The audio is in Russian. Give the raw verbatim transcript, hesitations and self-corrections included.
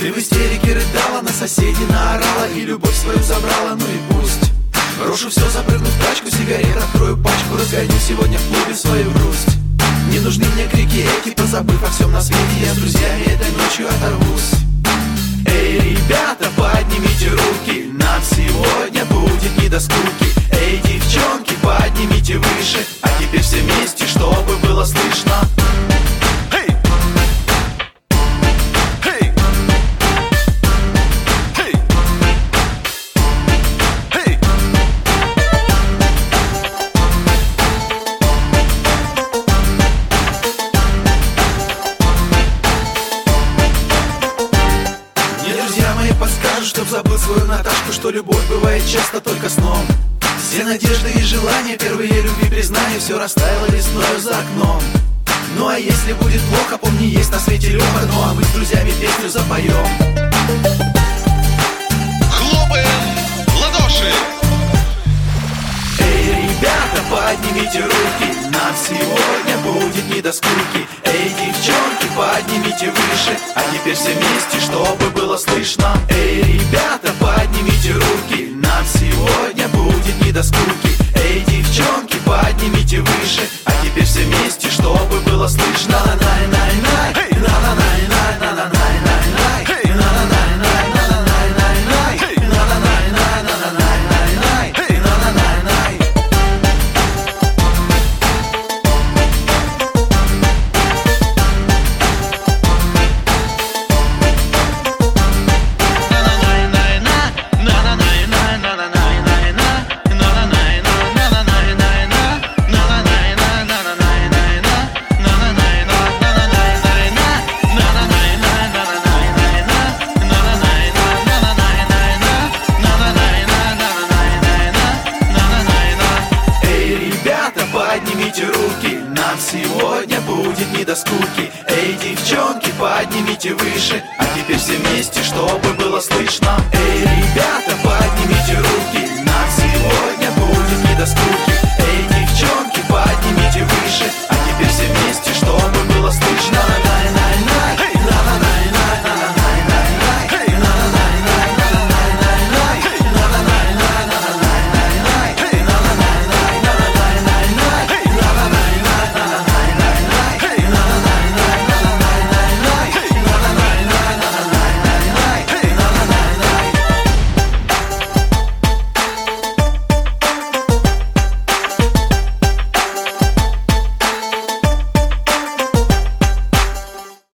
Ты в истерике рыдала, на соседей наорала и любовь свою забрала, ну и пусть. Брошу все, запрыгну в тачку, сигарет, открою пачку, разгоню сегодня в клубе свою грусть. Не нужны мне крики эти, позабыв о всем на свете, я с друзьями этой ночью оторвусь. Эй, ребята, поднимите руки, нам сегодня будет не до скуки. Эй, девчонки, поднимите выше, а теперь все вместе, чтобы было слышно. Hey! Hey! Hey! Hey! Мне друзья мои подскажут, чтоб забыл свою Наташку, что любовь бывает часто только сном. Все надежды и желания, первые любви, признания, все растаяло весною за окном. Ну а если будет плохо, помни, есть на свете Леха. Ну а мы с друзьями песню запоем. Хлопаем в ладоши. Эй, ребята, поднимите руки, нам сегодня будет не до скуки. Эй, девчонки, поднимите выше, а теперь все вместе, чтобы было слышно. Эй, ребята, поднимите руки, нам сегодня будет не до скуки. Эй, девчонки, поднимите выше, а теперь все вместе, чтобы было слышно. На-на-най-най, на-на-най-най, на-на-най-най-най, на-на-най-най, на-на-най-най-най, на-на-най-най, на-на-най-най-най, на-на-най-най. Поднимите руки, нам сегодня будет не до скуки. Эй, девчонки, поднимите выше, а теперь все вместе, чтобы было слышно. Эй, ребята.